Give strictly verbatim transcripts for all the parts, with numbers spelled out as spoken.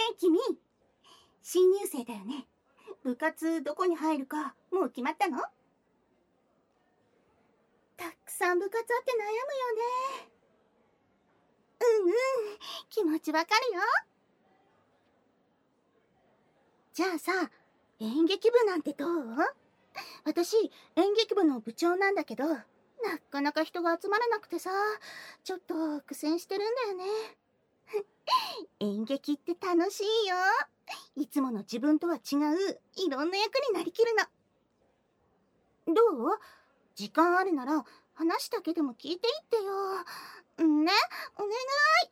君、新入生だよね。部活どこに入るかもう決まったの？たくさん部活あって悩むよね。うんうん、気持ちわかるよ。じゃあさ、演劇部なんてどう？私、演劇部の部長なんだけど、なかなか人が集まらなくてさ、ちょっと苦戦してるんだよね。演劇って楽しいよ。いつもの自分とは違ういろんな役になりきるの。どう？時間あるなら話だけでも聞いていってよ。ね、お願い。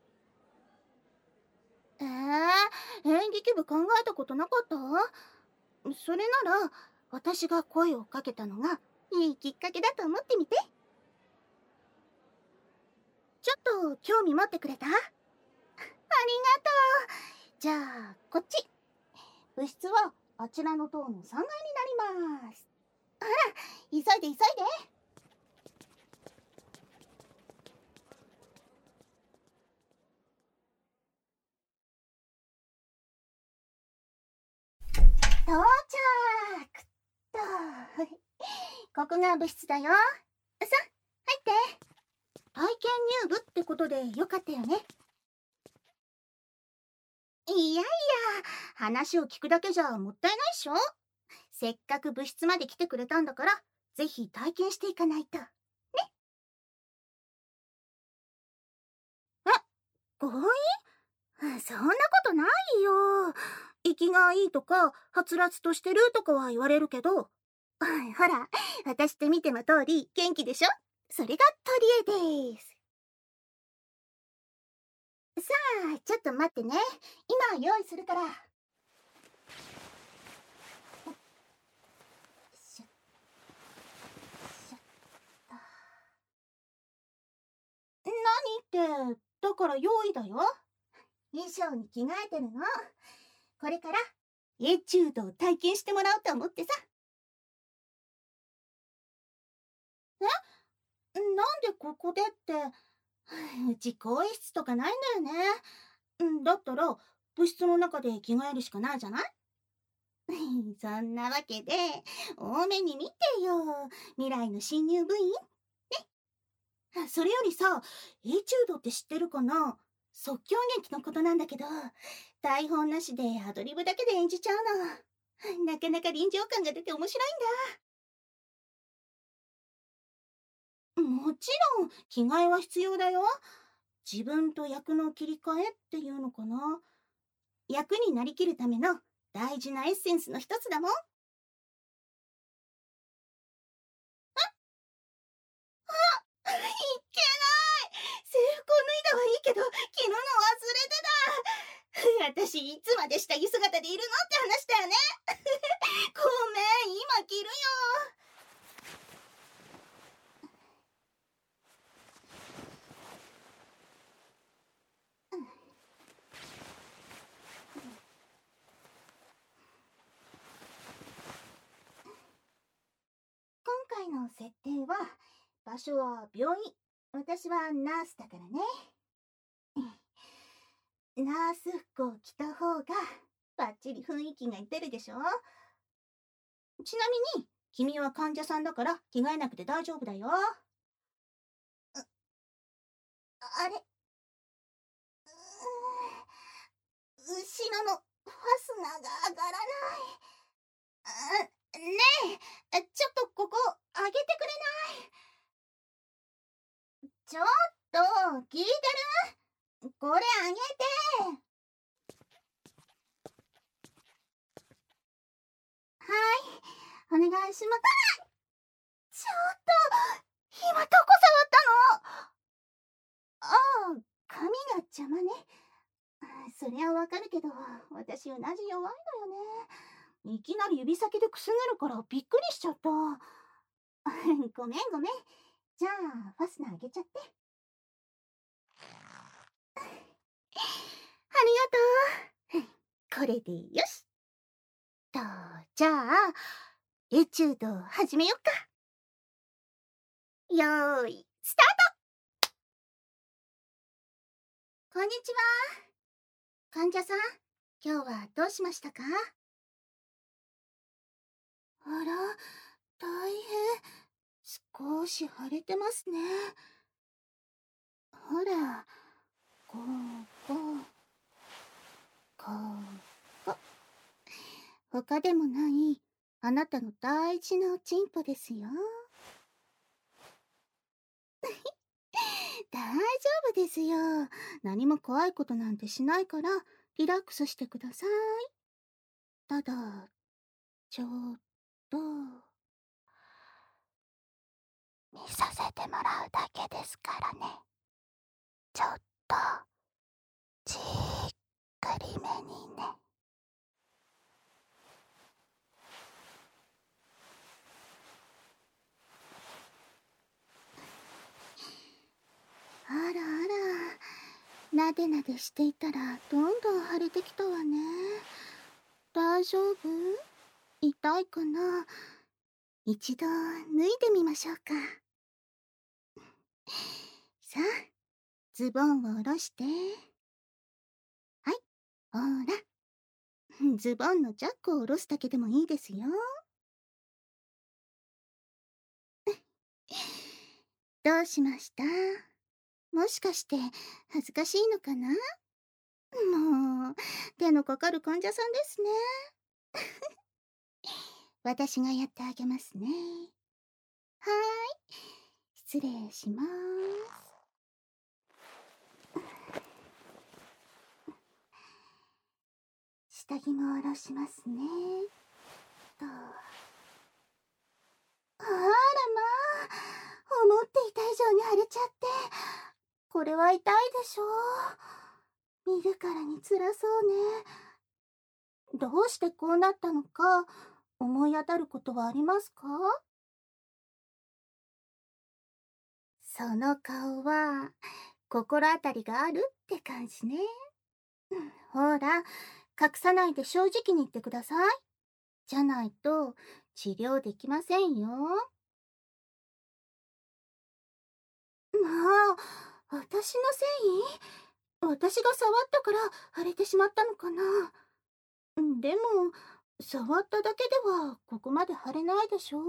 えー、演劇部考えたことなかった？それなら私が声をかけたのがいいきっかけだと思ってみて。ちょっと興味持ってくれた？ありがとう。じゃあこっち。部室はあちらの塔のさんがいになります。ほら、急いで急いで。到着と。ここが部室だよ。さ、入って。体験入部ってことでよかったよね。いやいや、話を聞くだけじゃもったいないっしょ。せっかく部室まで来てくれたんだから、ぜひ体験していかないと。ね。え、強引？そんなことないよ。息がいいとか、はつらつとしてるとかは言われるけど、ほら、私って見ての通り元気でしょ？それが取り柄です。さあ、ちょっと待ってね。今用意するから。しょしょ何って、だから用意だよ。衣装に着替えてるの。これからエチュードを体験してもらおうと思ってさ。え？なんでここでって、うち更衣室とかないんだよね。だったら部室の中で着替えるしかないじゃない？そんなわけで多めに見てよ、未来の新入部員ね。それよりさ、エチュードって知ってるかな？即興劇のことなんだけど、台本なしでアドリブだけで演じちゃうの。なかなか臨場感が出て面白いんだ。もちろん着替えは必要だよ。自分と役の切り替えっていうのかな。役になりきるための大事なエッセンスの一つだもん。いっけない。制服を脱いだはいいけど着るの忘れてた。私いつまで下着姿でいるのって話だよね。ごめん、今着るよ。今回の設定は、場所は病院。私はナースだからね。ナース服を着た方がバッチリ雰囲気が出るでしょ。ちなみに君は患者さんだから着替えなくて大丈夫だよ。あれ、うーん、後ろのファスナーが上がらない。あ、ねえ、ちょっとここ上げてくれない？ちょっと聞いてる？これ上げて。はい、お願いします。ちょっと、今どこ触ったの？ああ、髪が邪魔ね。そりゃわかるけど、私うなじ弱いのよね。いきなり指先でくすぐるからびっくりしちゃった。ごめんごめん。じゃあ、ファスナー開けちゃって。ありがとう。これでよし。と、じゃあ、エチュード始めよっか。よーい、スタート。こんにちは。 患者さん、今日はどうしましたか？あら、大変。少し腫れてますね。ほら、こう、こう、こう、こう。他でもない、あなたの大事なおちんぽですよ。大丈夫ですよ。何も怖いことなんてしないから、リラックスしてください。ただ、ちょっと、見させてもらうだけですからね。ちょっと、じっくりめにね。あらあら、なでなでしていたらどんどん腫れてきたわね。大丈夫？痛いかな？一度脱いでみましょうか。さあ、ズボンを下ろして。はい、ほら。ズボンのジャックを下ろすだけでもいいですよ。どうしました？もしかして恥ずかしいのかな？もう、手のかかる患者さんですね。私がやってあげますね。はーい、失礼します。下着も下ろしますね。と。あらまあ、思っていた以上に腫れちゃって。これは痛いでしょう。見るからに辛そうね。どうしてこうなったのか、思い当たることはありますか？その顔は、心当たりがあるって感じね。ほら、隠さないで正直に言ってください。じゃないと、治療できませんよ。まあ、私のせい？私が触ったから腫れてしまったのかな。でも、触っただけではここまで腫れないでしょ。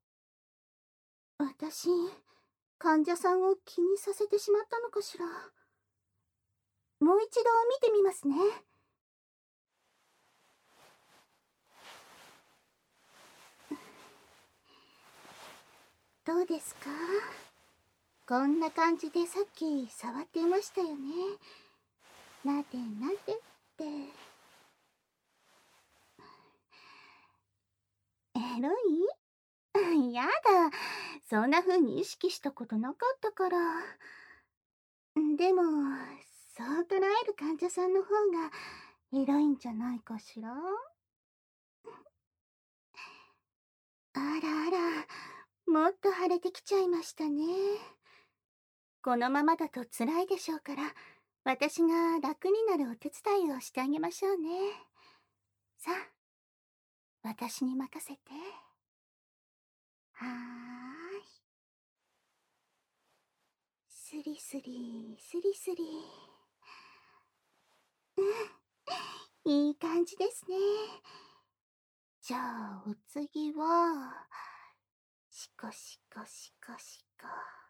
私、患者さんを気にさせてしまったのかしら。もう一度見てみますね。どうですか？こんな感じでさっき触っていましたよね。なでなでって。エロい？やだ。そんな風に意識したことなかったから。でも、そう捉える患者さんの方がエロいんじゃないかしら。あらあら、もっと腫れてきちゃいましたね。このままだと辛いでしょうから、私が楽になるお手伝いをしてあげましょうね。さあ、私に任せて。はーい。スリスリ、スリスリ。うん、いい感じですね。じゃあ、お次は、シコシコシコシコ。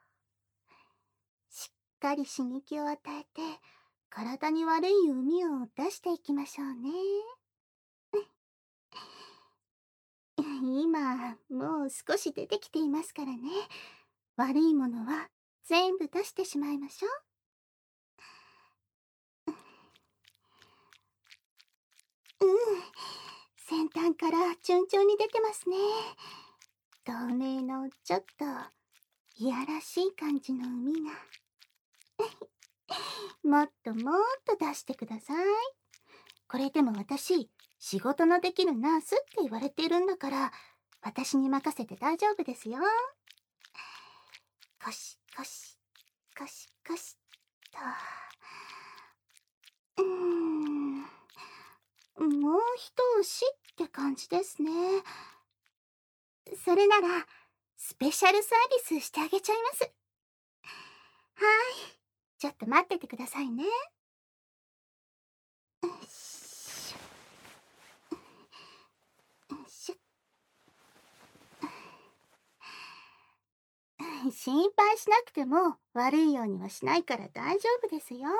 しっかり刺激を与えて、体に悪い膿を出していきましょうね。今、もう少し出てきていますからね。悪いものは全部出してしまいましょう。うん。先端から順調に出てますね。透明のちょっといやらしい感じの海が。もっともっと出してください。これでも私、仕事のできるナースって言われているんだから、私に任せて大丈夫ですよ。コシコシ、コシコシと。うーん。もう一押しって感じですね。それなら、スペシャルサービスしてあげちゃいます。はい。ちょっと待っててくださいね。 心配しなくても悪いようにはしないから大丈夫ですよ。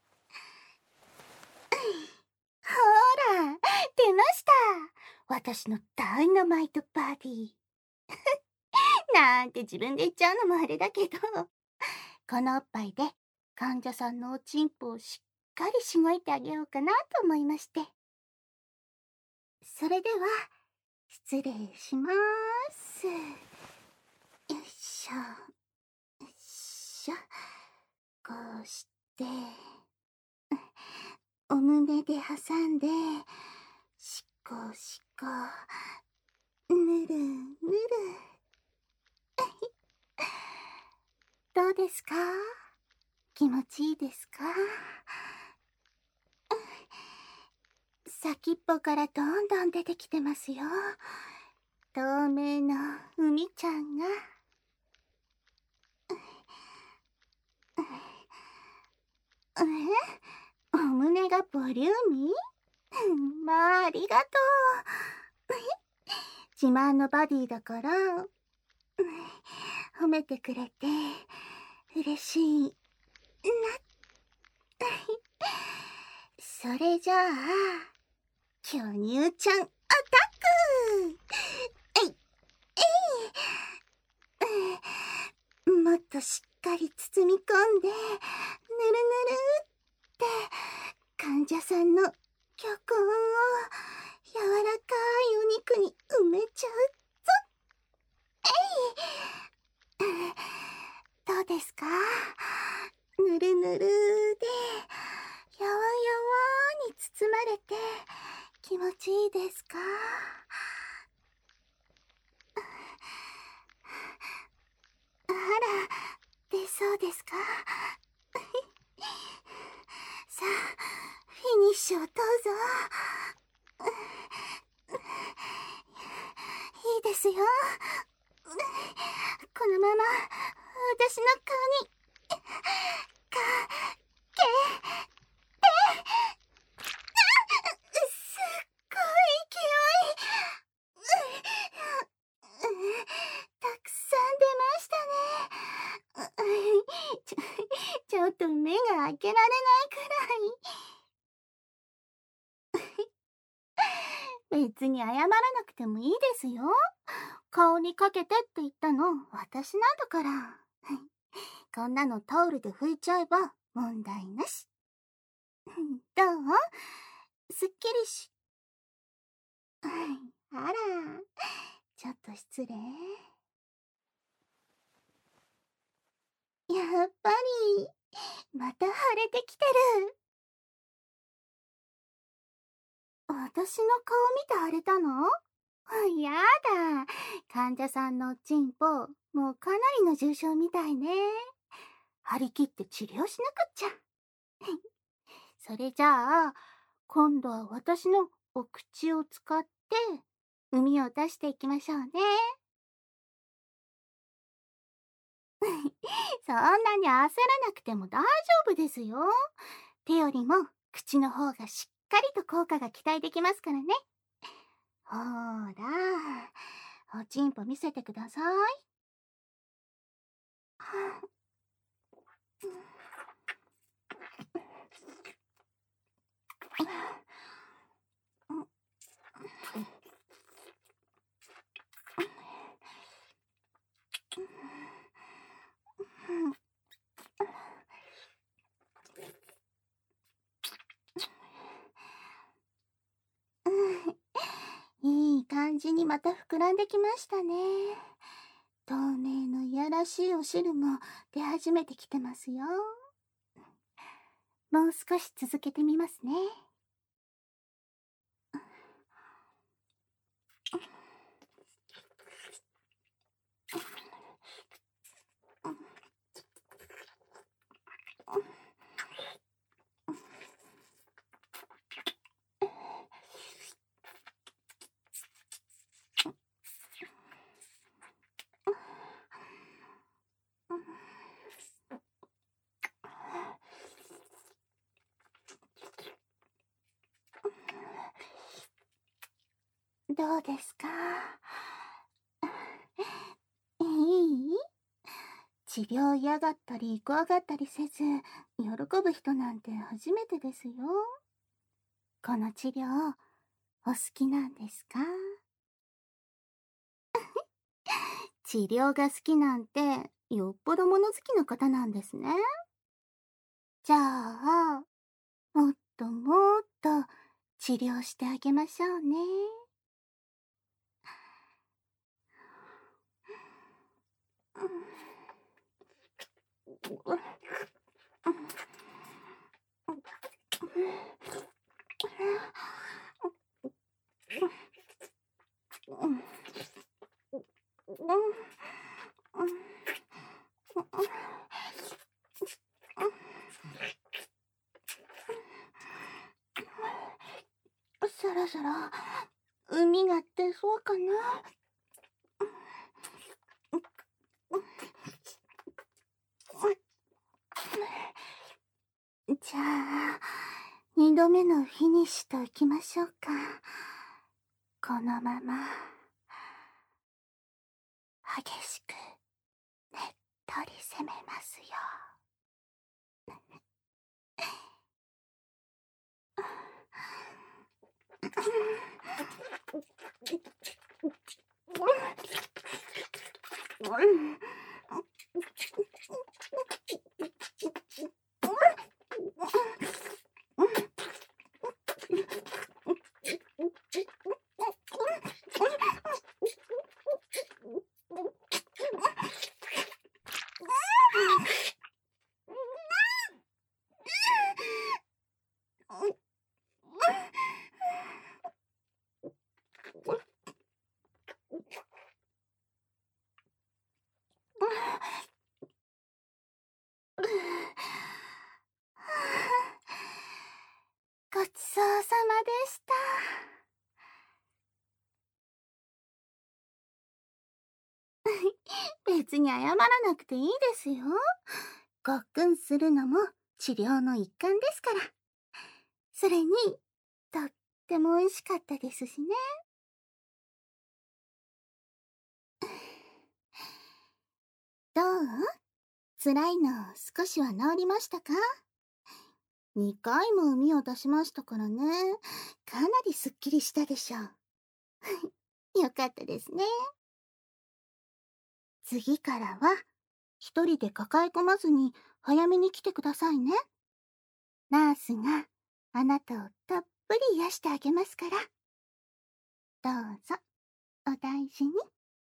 ほら、出ました。私のダイナマイトバディ。なんて自分で言っちゃうのもあれだけど、このおっぱいで患者さんのおちんぽをしっかりしごいてあげようかなと思いまして。それでは、失礼します。よいしょ。よいしょ。こうして、お胸で挟んで、しこしこ、ぬるぬる。どうですか？気持ちいいですか？先っぽからどんどん出てきてますよ。透明の海ちゃんが。え？お胸がボリューミー？まあ、ありがとう。自慢のバディだから、褒めてくれて嬉しいな。それじゃあ、巨乳ちゃんアタック！えい、えい。もっとしっかり包み込んで、ぬるぬるって患者さんの巨根を柔らかいお肉に埋めちゃうぞ。えい。どうですか？ぬるぬるでやわやわに包まれて気持ちいいですか？あら、出そうですか？さあ、フィニッシュをどうぞ。いいですよ。このまま私の顔にかけて。すっごい勢い。たくさん出ましたね。ちょ、ちょっと目が開けられないくらい。別に謝らなくてもいいですよ。顔にかけてって言ったの私なんだから。こんなのタオルで拭いちゃえば問題なし。どう？すっきりし。あら、ちょっと失礼。やっぱり、また腫れてきてる。私の顔見て腫れたの？やだ。患者さんのおちんぽ、もうかなりの重傷みたいね。張り切って治療しなくっちゃ。それじゃあ、今度は私のお口を使って、膿を出していきましょうね。そんなに焦らなくても大丈夫ですよ。手よりも口の方がしっかりと効果が期待できますからね。ほーら、おちんぽ見せてください。いい感じにまた膨らんできましたね。透明のいやらしいお汁も出始めてきてますよ。もう少し続けてみますね。どうですか？いい？ 治療嫌がったり怖がったりせず、喜ぶ人なんて初めてですよ。この治療、お好きなんですか？治療が好きなんて、よっぽど物好きな方なんですね。じゃあ、もっともっと治療してあげましょうね。そろそろ海が出そうかな。じゃあ、二度目のフィニッシュといきましょうか。このまま、激しく、ねっとり攻めますよ。ごちそうさまでした。別に謝らなくていいですよ。ごっくんするのも治療の一環ですから。それに、とっても美味しかったですしね。どう？辛いの少しは治りましたか？にかいも海を出しましたからね。かなりすっきりしたでしょう。よかったですね。次からは、一人で抱え込まずに早めに来てくださいね。ナースがあなたをたっぷり癒してあげますから。どうぞ、お大事に。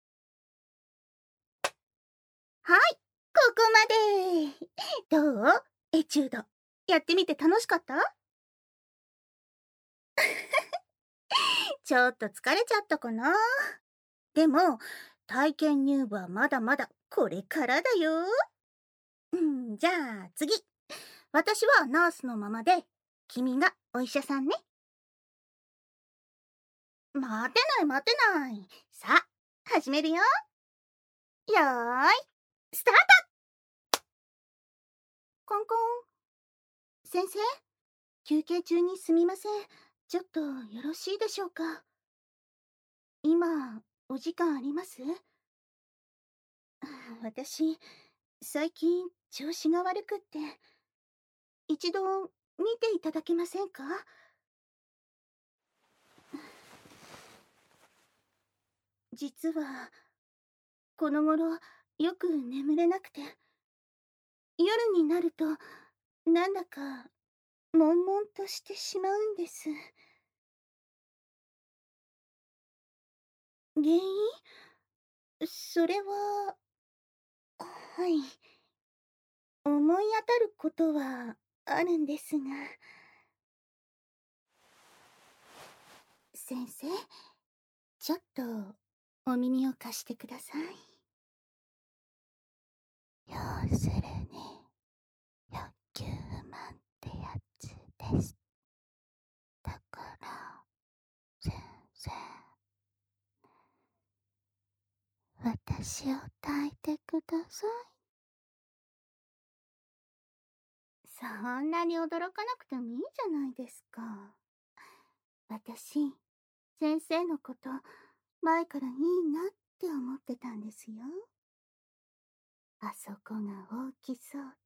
はい、ここまで。どう？エチュード。やってみて楽しかった？ちょっと疲れちゃったかな。でも、体験入部はまだまだこれからだよ。うん、じゃあ次。私はナースのままで、君がお医者さんね。待てない待てない。さあ、始めるよ。よーい、スタート。コンコン。先生、休憩中にすみません。ちょっとよろしいでしょうか。今、お時間あります？私、最近調子が悪くって、一度見ていただけませんか？実は、この頃よく眠れなくて、夜になるとなんだか悶々としてしまうんです。原因？それは、はい、思い当たることはあるんですが。先生、ちょっとお耳を貸してください。要するに、欲求不満ってやつです。だから、先生、私を抱いてください。そんなに驚かなくてもいいじゃないですか。私、先生のこと前からいいなって思ってたんですよ。 あそこが大きそうって。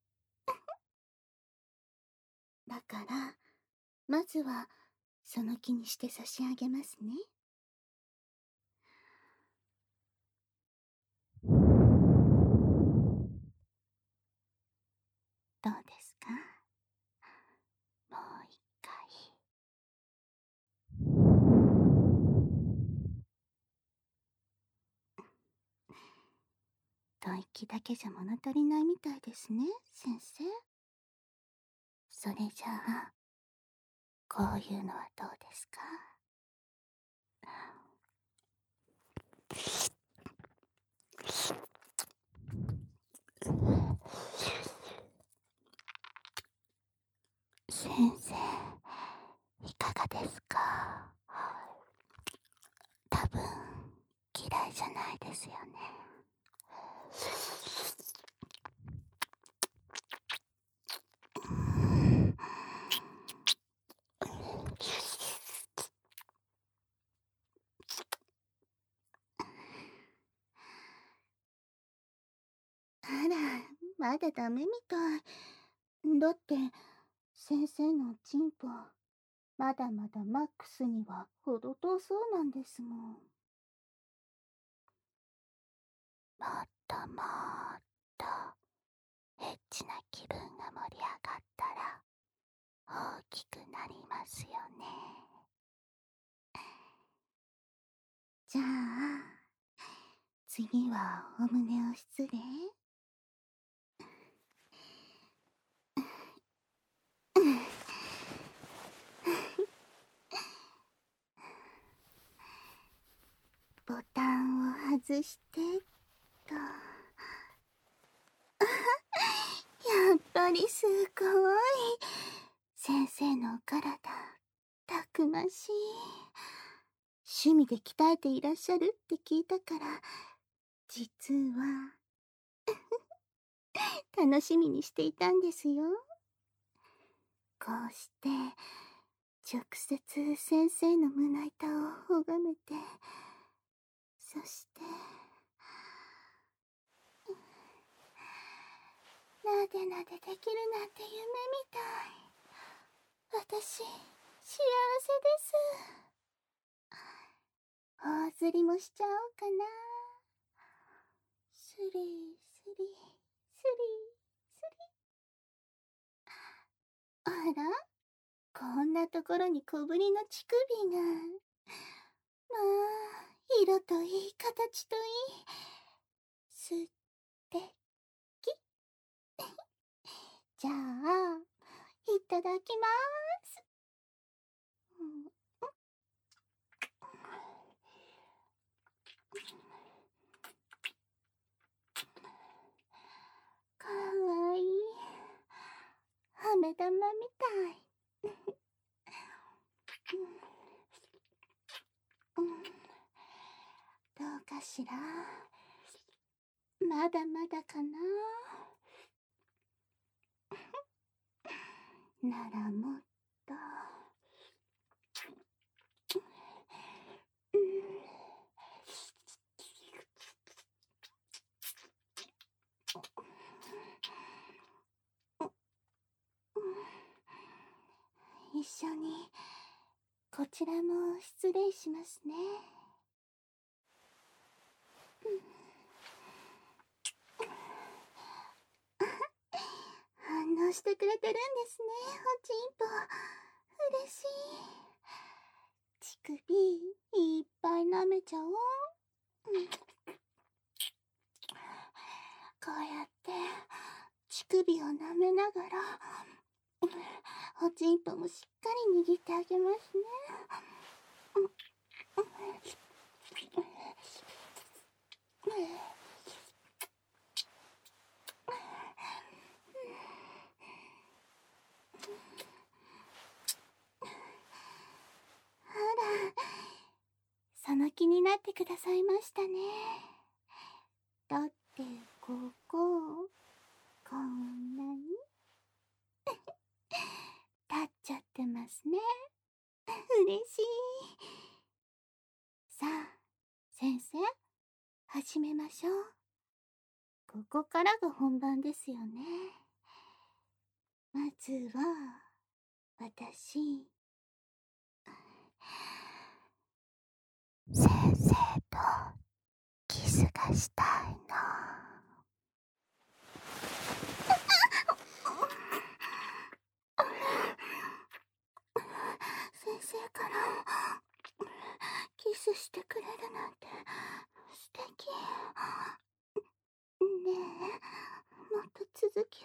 だから、まずは、その気にして差し上げますね。どうですか？もう一回。吐息だけじゃ物足りないみたいですね、先生。それじゃあ、こういうのはどうですか？先生、いかがですか？多分、嫌いじゃないですよね。あら、まだダメみたい。だって、先生のチンポ、まだまだマックスには程遠そうなんですもん。もっともっと、エッチな気分が盛り上がったら、大きくなりますよね。じゃあ、次はお胸を失礼。ボタンを外してと。やっぱりすごい。先生のお体、たくましい。趣味で鍛えていらっしゃるって聞いたから、実は、楽しみにしていたんですよ。こうして、直接先生の胸板を拝めて、そして、なでなでできるなんて夢みたい。私、幸せです。大釣りもしちゃおうかな。スリスリ、スリスリ。あら、こんなところに小ぶりの乳首が。まあ、色といい、形といい。すってき。じゃあ、いただきまーす。うん、かわいい。飴玉みたい。うん、どうかしら。まだまだかな。ならもっと。うん、一緒にこちらも失礼しますね。反応してくれてるんですね、おちんぽ。嬉しい。乳首いっぱい舐めちゃおう。うん、こうやって乳首を舐めながら、おちんぽもしっかり握ってあげますね。あら、その気になってくださいましたね。だってここ、こんなに立っちゃってますね。嬉しい。さあ、先生、始めましょう。 ここからが本番ですよね。まずは、私、先生とキスがしたいな。先生からキスしてくれるなんて素敵。ねえ、もっと続きを。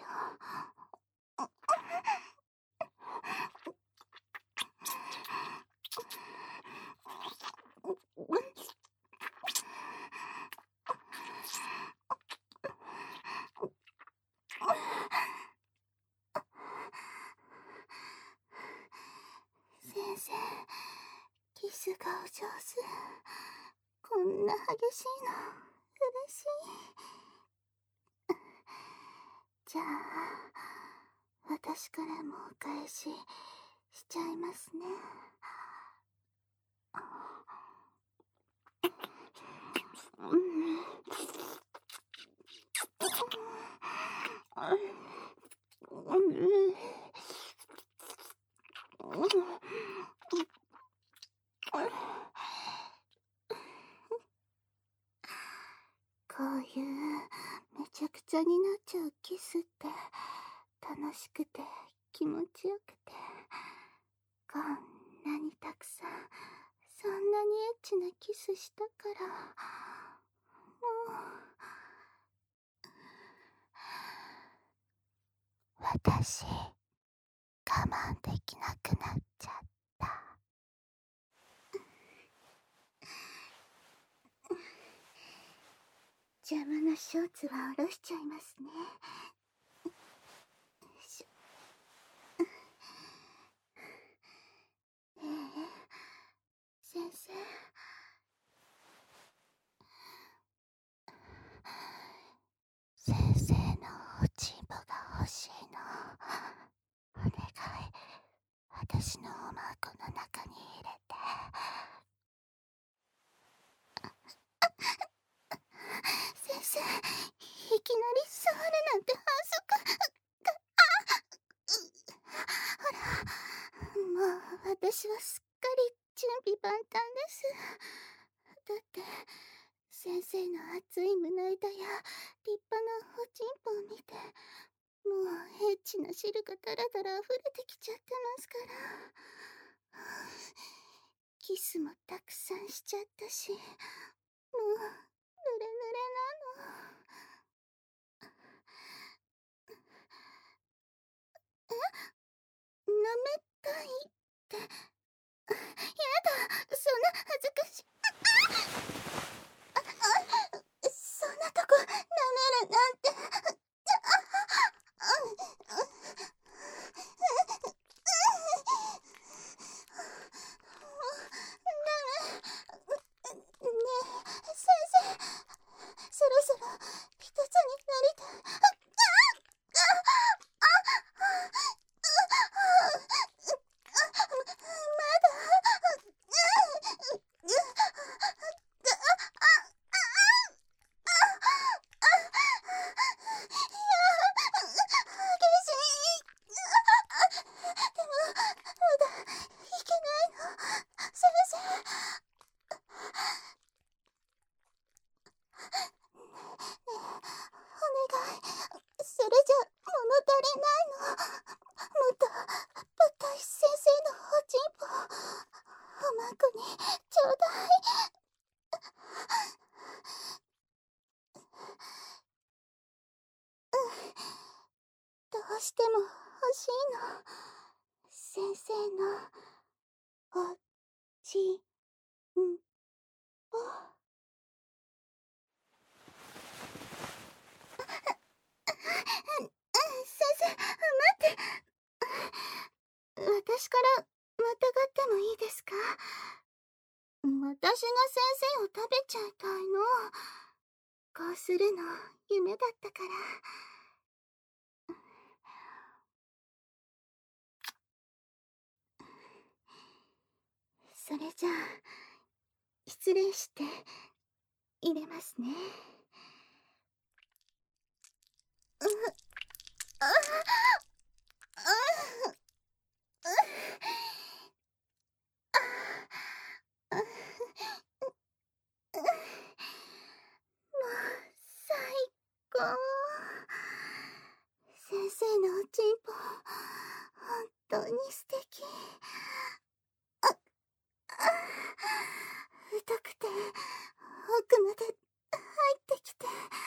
先生、キスがお上手。こんな激しいの嬉しい。じゃあ、私からもお返ししちゃいますね。うん。こういうめちゃくちゃになっちゃうキスって楽しくて気持ちよくて、こんなにたくさんそんなにエッチなキスしたからもう私我慢できなくなっちゃった。邪魔なショーツは下ろしちゃいますね。しええ、先生。先生のおちんぽが欲しいの。お願い、私のおまこの中に入れて。先生、いきなり触るなんて反則。ほら、もう私はすっかり準備万端です。だって先生の熱い胸板や立派なおちんぽを見て、もうエッチな汁がダラダラ溢れてきちゃってますから。キスもたくさんしちゃったし、もう濡れ濡れなの。え？舐めたいって。やだ、そんな恥ずかしい。ああ、そんなとこ舐めるなんて。ねえ、先生、そろそろ一つになりたい。どうしても欲しいの。先生のおちんぽ。先生、待って。私からまたがってもいいですか？私が先生を食べちゃいたいの。こうするの夢だったから。それじゃあ失礼して入れますね。 最高。先生のおちんぽ、本当に素敵。あ、あ、太くて奥まで入ってきて、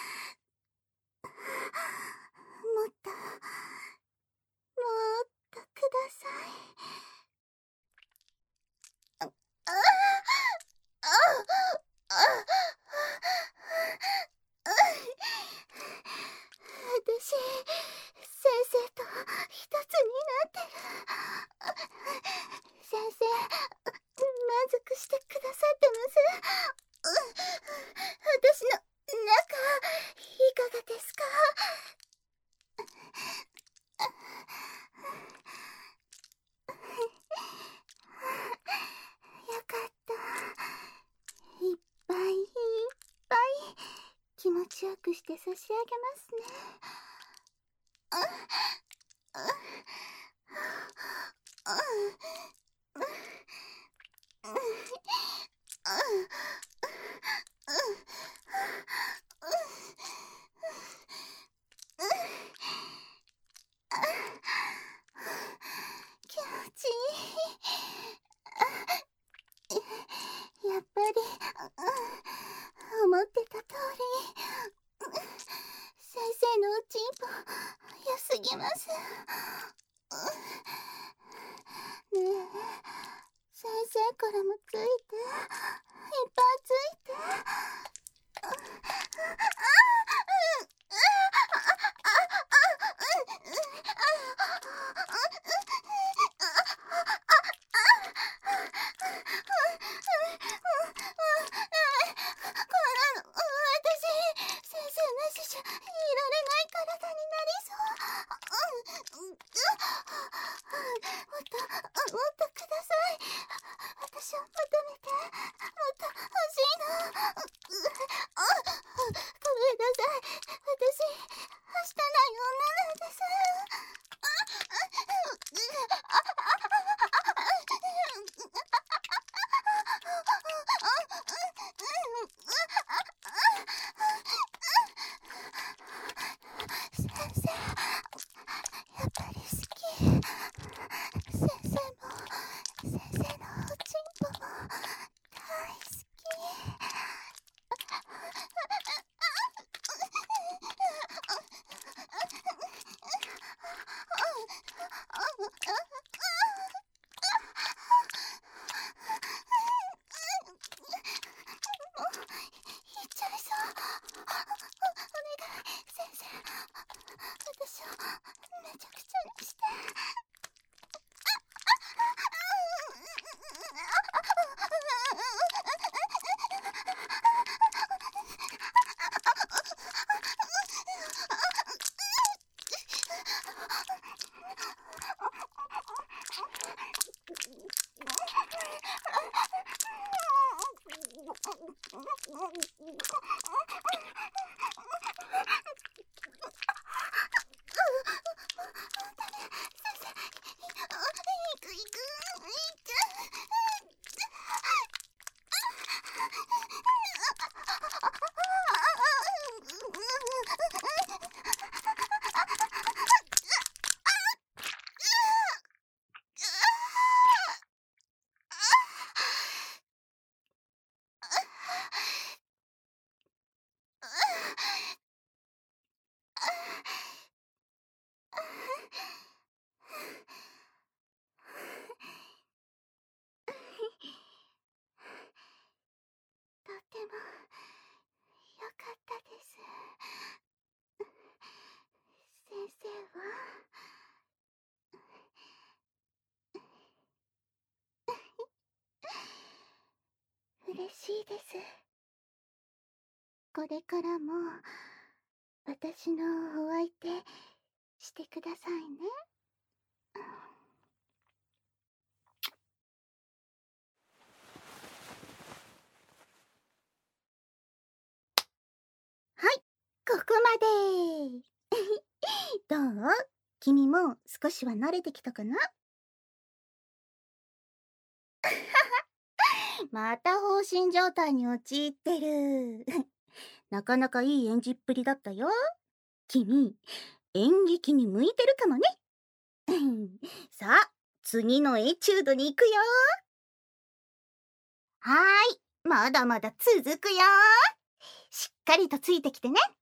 もっともっとください。ああああ私、先生と一つになってる。先生、満足してくださってます？私の中、いかがですか？よかった。いっぱいいっぱい気持ちよくして差し上げますね。あああ気持ちいい。やっぱり思ってた通り先生のおちんぽ良すぎます。ねえ、先生からもついて、いっぱいついて。先生なしじゃいられない体になりそう。もっともっとください。私を求めて、もっと欲しいの。ごめんなさい。私はしたない女なんです。先生、やっぱり好き。先生も先生のおちんぽも大好き。もう言っちゃいそう。お願い、先生。私をめちゃくちゃにして。とてもよかったです。先生は嬉しいです。これからも私のお相手してくださいね。はい、ここまで。 どう？君も少しは慣れてきたかな？また放心状態に陥ってる。なかなかいい演じっぷりだったよ。君、演劇に向いてるかもね。さあ、次のエチュードに行くよ。はーい、まだまだ続くよ。しっかりとついてきてね。